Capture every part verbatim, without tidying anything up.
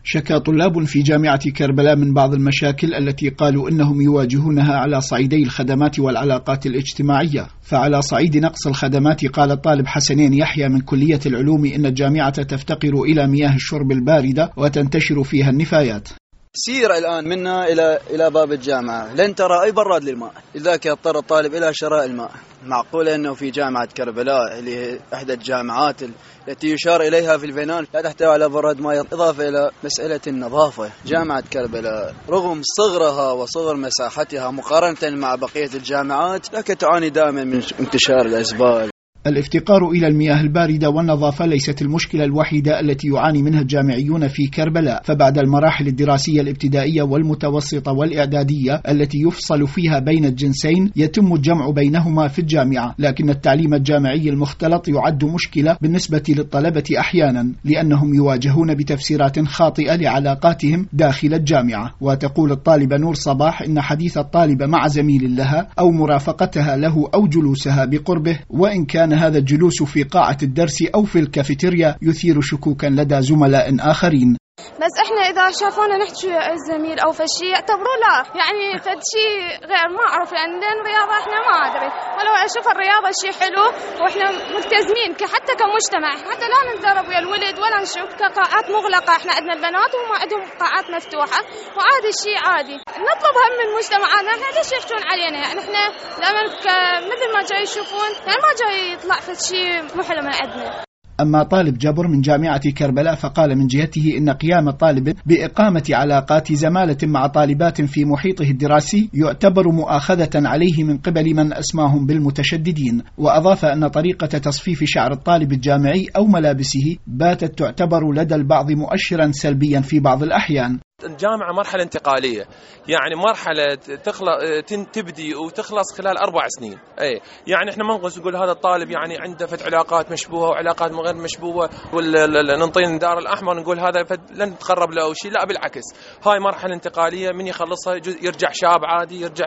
شكى طلاب في جامعة كربلاء من بعض المشاكل التي قالوا إنهم يواجهونها على صعيدي الخدمات والعلاقات الاجتماعية. فعلى صعيد نقص الخدمات قال الطالب حسنين يحيى من كلية العلوم إن الجامعة تفتقر إلى مياه الشرب الباردة وتنتشر فيها النفايات. سير الآن منا إلى إلى باب الجامعة لن ترى أي براد للماء، لذلك يضطر الطالب إلى شراء الماء. معقول أنه في جامعة كربلاء اللي هي إحدى الجامعات التي يشار إليها في الفنان لا تحتوي على براد ماء، إضافة إلى مسألة النظافة. جامعة كربلاء رغم صغرها وصغر مساحتها مقارنة مع بقية الجامعات لكن تعاني دائما من انتشار الأزبال. الافتقار إلى المياه الباردة والنظافة ليست المشكلة الوحيدة التي يعاني منها الجامعيون في كربلاء، فبعد المراحل الدراسية الابتدائية والمتوسطة والإعدادية التي يفصل فيها بين الجنسين يتم الجمع بينهما في الجامعة، لكن التعليم الجامعي المختلط يعد مشكلة بالنسبة للطلبة أحيانا لأنهم يواجهون بتفسيرات خاطئة لعلاقاتهم داخل الجامعة. وتقول الطالبة نور صباح إن حديث الطالبة مع زميل لها أو مرافقتها له أو جلوسها بقربه وإن كان هذا الجلوس في قاعة الدرس أو في الكافيتيريا يثير شكوكا لدى زملاء آخرين. بس احنا اذا شافونا نحكي الزميل او فشي يعتبروا لا يعني فشي غير ما اعرف يعني لان الرياضه احنا ما ادري ولو اشوف الرياضه شيء حلو واحنا ملتزمين حتى كمجتمع حتى لا نتدرب ويا الولد ولا نشوف كقاعات مغلقه. احنا عندنا البنات وهم عندهم قاعات مفتوحه وعادي الشيء عادي. نطلب هم من مجتمعنا احنا ليش يحكون علينا يعني احنا دائما مثل ما جاي يشوفون يعني ما جاي يطلع فشي محلو من عندنا. أما طالب جبر من جامعة كربلاء فقال من جهته إن قيام الطالب بإقامة علاقات زمالة مع طالبات في محيطه الدراسي يعتبر مؤاخذة عليه من قبل من أسماهم بالمتشددين. وأضاف أن طريقة تصفيف شعر الطالب الجامعي أو ملابسه باتت تعتبر لدى البعض مؤشرا سلبيا في بعض الأحيان. الجامعة مرحلة انتقالية، يعني مرحلة تخلص تبدي وتخلص خلال أربع سنين. أي يعني إحنا ما نقول هذا الطالب يعني عنده فت علاقات مشبوهة وعلاقات غير مشبوهة ولا ننطين دار الأحمر نقول هذا لن تقرب له أو شيء. لا بالعكس، هاي مرحلة انتقالية من يخلصها يرجع شاب عادي، يرجع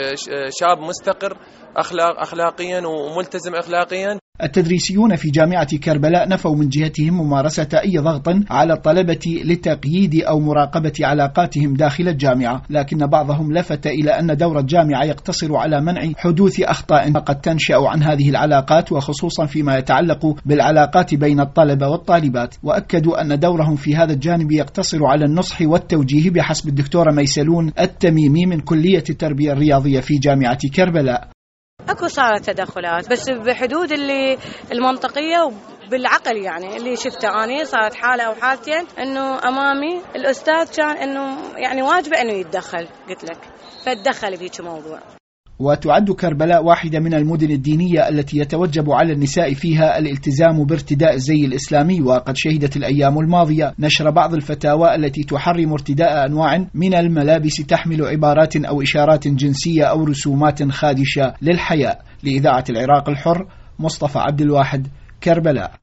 شاب مستقر أخلاق أخلاقيا وملتزم أخلاقيا. التدريسيون في جامعة كربلاء نفوا من جهتهم ممارسة أي ضغط على الطلبة لتقييد أو مراقبة علاقاتهم داخل الجامعة، لكن بعضهم لفت إلى أن دور الجامعة يقتصر على منع حدوث أخطاء قد تنشأ عن هذه العلاقات وخصوصا فيما يتعلق بالعلاقات بين الطلبة والطالبات. وأكدوا أن دورهم في هذا الجانب يقتصر على النصح والتوجيه بحسب الدكتورة ميسلون التميمي من كلية التربية الرياضية في جامعة كربلاء. اكو صارت تدخلات بس بحدود اللي المنطقيه وبالعقل، يعني اللي شفته اني صارت حاله او حالتين انه امامي الاستاذ كان انه يعني واجبه انه يتدخل، قلت لك فتدخل بهيك موضوع. وتعد كربلاء واحدة من المدن الدينية التي يتوجب على النساء فيها الالتزام بارتداء الزي الإسلامي، وقد شهدت الأيام الماضية نشر بعض الفتاوى التي تحرم ارتداء أنواع من الملابس تحمل عبارات أو إشارات جنسية أو رسومات خادشة للحياء. لإذاعة العراق الحر، مصطفى عبد الواحد، كربلاء.